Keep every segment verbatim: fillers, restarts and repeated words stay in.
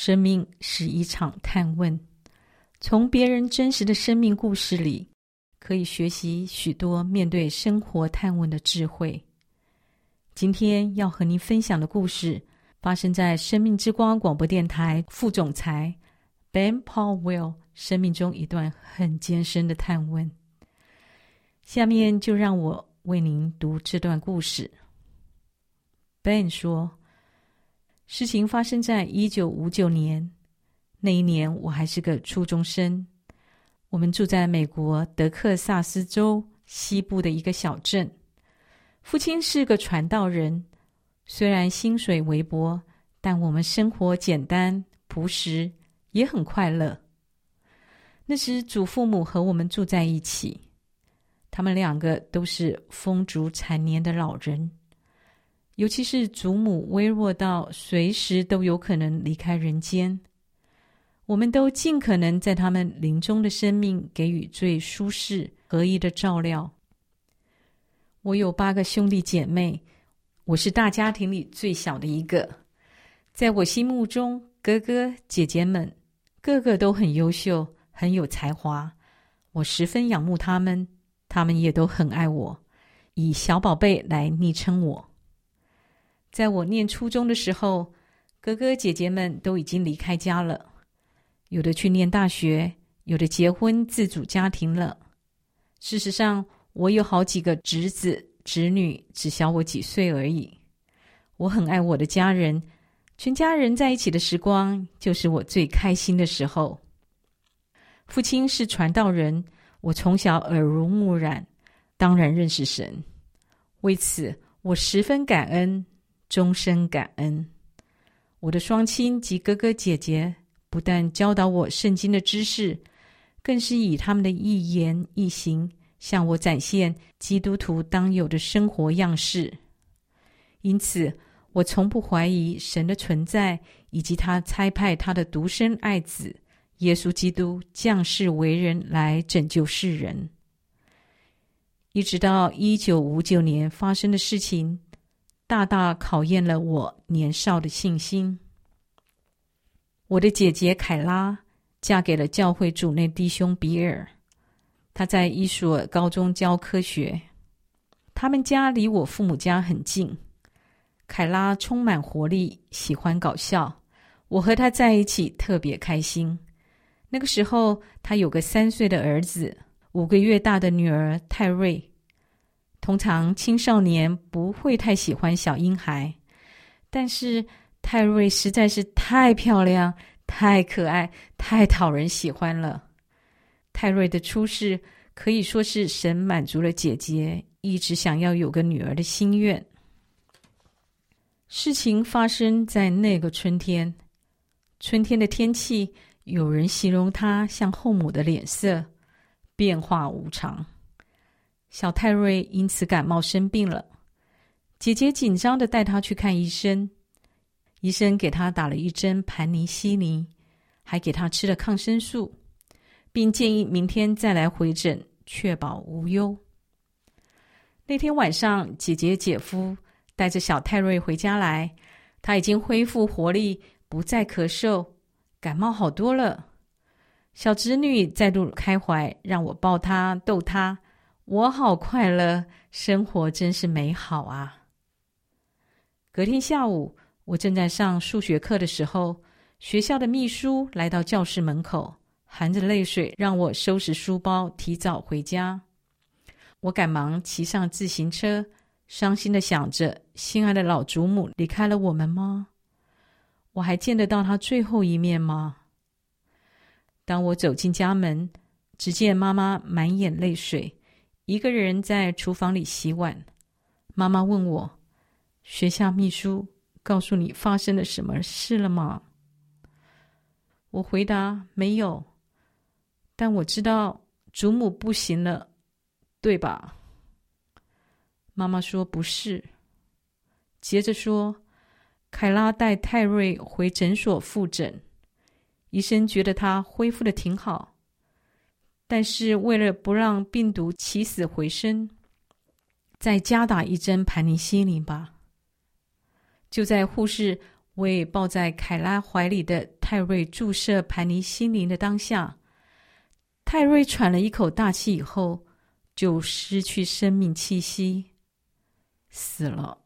生命是一场探问，从别人真实的生命故事里，可以学习许多面对生活探问的智慧。今天要和您分享的故事，发生在生命之光广播电台副总裁 Ben Powell 生命中一段很艰深的探问。下面就让我为您读这段故事。 Ben 说，事情发生在一九五九年，那一年我还是个初中生。我们住在美国德克萨斯州西部的一个小镇，父亲是个传道人，虽然薪水微薄，但我们生活简单朴实，也很快乐。那时祖父母和我们住在一起，他们两个都是风烛残年的老人，尤其是祖母微弱到随时都有可能离开人间。我们都尽可能在他们临终的生命给予最舒适合一的照料。我有八个兄弟姐妹，我是大家庭里最小的一个。在我心目中，哥哥姐姐们个个都很优秀，很有才华，我十分仰慕他们，他们也都很爱我，以小宝贝来昵称我。在我念初中的时候，哥哥姐姐们都已经离开家了，有的去念大学，有的结婚自组家庭了。事实上，我有好几个侄子侄女，只小我几岁而已。我很爱我的家人，全家人在一起的时光就是我最开心的时候。父亲是传道人，我从小耳濡目染，当然认识神。为此，我十分感恩，终身感恩。我的双亲及哥哥姐姐不但教导我圣经的知识，更是以他们的一言一行向我展现基督徒当有的生活样式。因此，我从不怀疑神的存在，以及他差派他的独生爱子耶稣基督降世为人来拯救世人。一直到一九五九年发生的事情，大大考验了我年少的信心。我的姐姐凯拉嫁给了教会主内弟兄比尔，他在伊索尔高中教科学。他们家离我父母家很近。凯拉充满活力，喜欢搞笑，我和他在一起特别开心。那个时候，他有个三岁的儿子，五个月大的女儿泰瑞。通常青少年不会太喜欢小婴孩，但是泰瑞实在是太漂亮，太可爱，太讨人喜欢了。泰瑞的出世可以说是神满足了姐姐一直想要有个女儿的心愿。事情发生在那个春天，春天的天气，有人形容它像后母的脸色，变化无常。小泰瑞因此感冒生病了，姐姐紧张地带他去看医生。医生给他打了一针盘尼西林，还给他吃了抗生素，并建议明天再来回诊，确保无忧。那天晚上，姐姐姐夫带着小泰瑞回家来，他已经恢复活力，不再咳嗽，感冒好多了。小侄女再度开怀，让我抱她逗她，我好快乐，生活真是美好啊。隔天下午，我正在上数学课的时候，学校的秘书来到教室门口，含着泪水让我收拾书包，提早回家。我赶忙骑上自行车，伤心地想着，心爱的老祖母离开了我们吗？我还见得到她最后一面吗？当我走进家门，只见妈妈满眼泪水，一个人在厨房里洗碗。妈妈问我，学校秘书告诉你发生了什么事了吗？我回答，没有，但我知道祖母不行了，对吧？妈妈说不是。接着说，凯拉带泰瑞回诊所复诊，医生觉得他恢复得挺好，但是为了不让病毒起死回生，再加打一针盘尼西林吧。就在护士为抱在凯拉怀里的泰瑞注射盘尼西林的当下，泰瑞喘了一口大气以后，就失去生命气息，死了。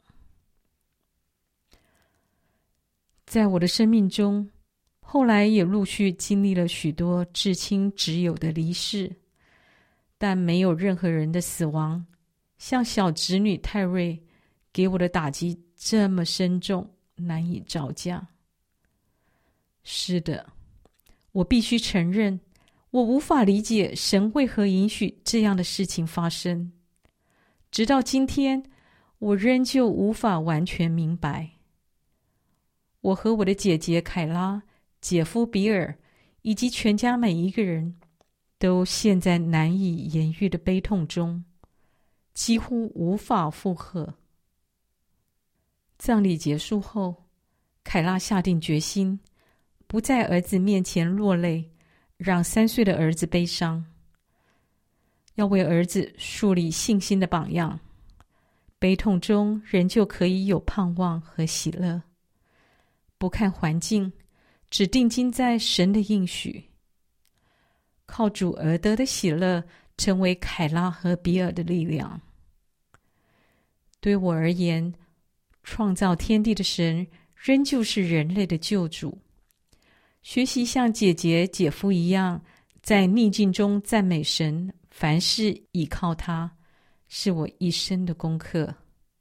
在我的生命中，后来也陆续经历了许多至亲挚友的离世，但没有任何人的死亡像小侄女泰瑞给我的打击这么深重，难以招架。是的，我必须承认，我无法理解神为何允许这样的事情发生。直到今天，我仍旧无法完全明白。我和我的姐姐凯拉、姐夫比尔以及全家每一个人都陷在难以言喻的悲痛中，几乎无法负荷。葬礼结束后，凯拉下定决心，不在儿子面前落泪，让三岁的儿子悲伤，要为儿子树立信心的榜样。悲痛中仍旧可以有盼望和喜乐。不看环境，只定睛在神的应许，靠主而得的喜乐成为凯拉和比尔的力量。对我而言，创造天地的神仍旧是人类的救主。学习像姐姐姐夫一样，在逆境中赞美神，凡事倚靠他，是我一生的功课。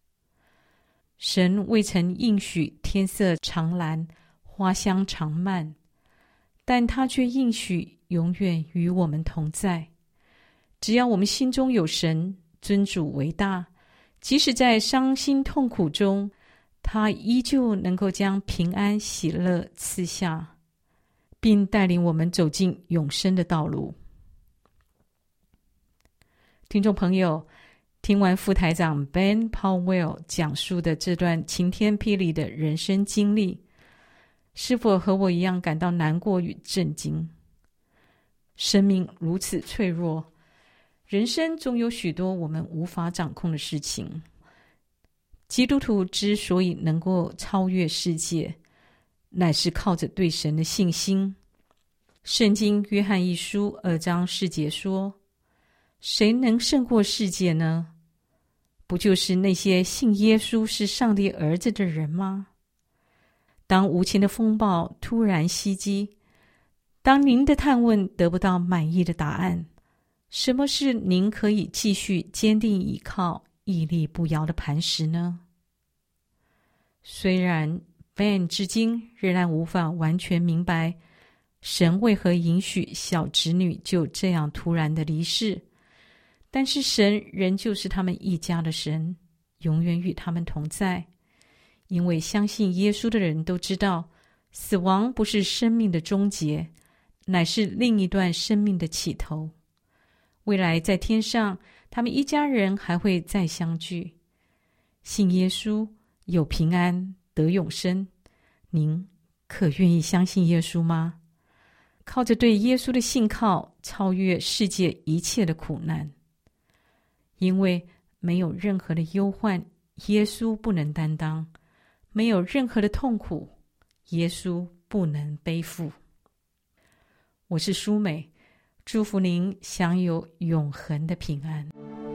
神未曾应许天色常蓝，花香常漫，但他却应许永远与我们同在。只要我们心中有神，尊主为大，即使在伤心痛苦中，他依旧能够将平安喜乐赐下，并带领我们走进永生的道路。听众朋友，听完副台长 Ben Powell 讲述的这段晴天霹雳的人生经历，是否和我一样感到难过与震惊？生命如此脆弱，人生总有许多我们无法掌控的事情。基督徒之所以能够超越世界，乃是靠着对神的信心。圣经约翰一书二章四节说，谁能胜过世界呢？不就是那些信耶稣是上帝儿子的人吗？当无情的风暴突然袭击，当您的探问得不到满意的答案，什么是您可以继续坚定倚靠、屹立不摇的磐石呢？虽然 Ben 至今仍然无法完全明白神为何允许小侄女就这样突然的离世，但是神仍旧是他们一家的神，永远与他们同在。因为相信耶稣的人都知道，死亡不是生命的终结，乃是另一段生命的起头。未来在天上，他们一家人还会再相聚。信耶稣，有平安，得永生。您可愿意相信耶稣吗？靠着对耶稣的信靠，超越世界一切的苦难。因为没有任何的忧患，耶稣不能担当；没有任何的痛苦，耶稣不能背负。我是舒美，祝福您享有永恒的平安。